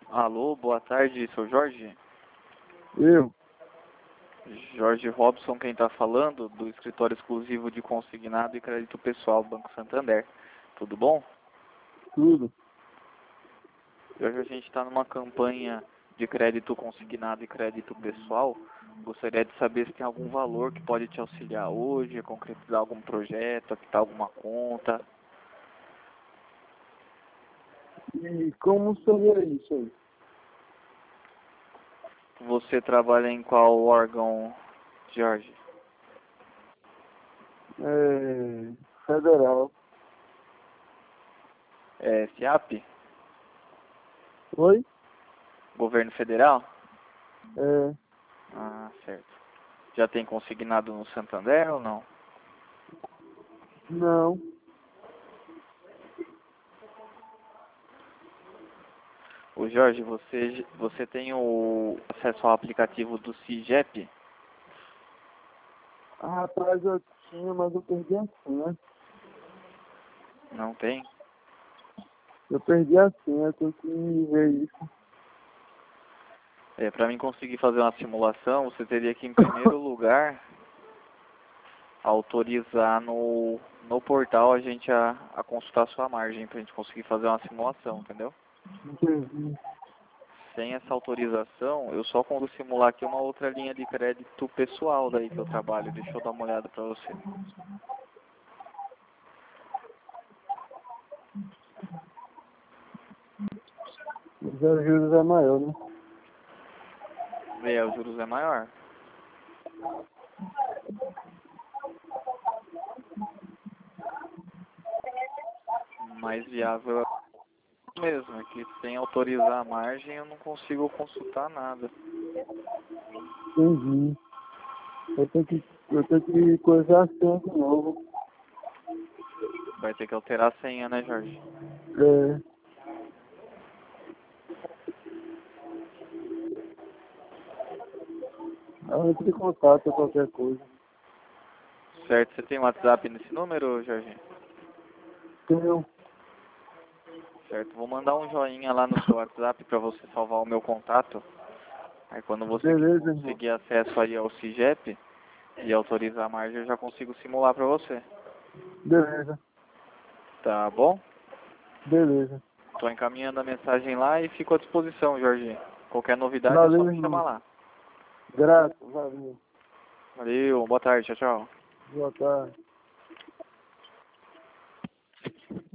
Alô, boa tarde, sou Jorge. Eu? Jorge Robson, quem está falando, do escritório exclusivo de consignado e crédito pessoal do Banco Santander. Tudo bom? Tudo. Hoje a gente está numa campanha de crédito consignado e crédito pessoal. Gostaria de saber se tem algum valor que pode te auxiliar hoje, a concretizar algum projeto, a quitar alguma conta. E como seria isso aí? Você trabalha em qual órgão, Jorge? Federal. É SIAP? Oi? Governo Federal? É, Ah, certo. Já tem consignado no Santander ou não? não. Ô Jorge, você tem o acesso ao aplicativo do CIGEP? Ah, rapaz, eu tinha, mas eu perdi a senha. Não tem? Eu perdi a senha, eu tenho que ver isso. Para mim conseguir fazer uma simulação, você teria que, em primeiro lugar, autorizar no portal a gente a consultar a sua margem, para a gente conseguir fazer uma simulação, entendeu? Entendi. Sem essa autorização, eu só consigo simular aqui uma outra linha de crédito pessoal daí que eu trabalho. Deixa eu dar uma olhada para você. Os juros é maior, né? Os juros é maior. Mais viável é mesmo, é que sem autorizar a margem eu não consigo consultar nada. Entendi. Eu tenho que coisar a senha de novo. Vai ter que alterar a senha, né, Jorge? É, eu entro em contato qualquer coisa. Certo, você tem WhatsApp nesse número, Jorge? Tenho. Certo, vou mandar um joinha lá no seu WhatsApp para você salvar o meu contato. Aí quando você Beleza, irmão. conseguir acesso aí ao CIGEP e autorizar a margem, eu já consigo simular para você. Beleza. Tá bom? Beleza. Estou encaminhando a mensagem lá e fico à disposição, Jorge. Qualquer novidade é só Valeu, me chamar irmão. lá. Graças, valeu. Valeu, boa tarde, tchau, tchau. Boa tarde.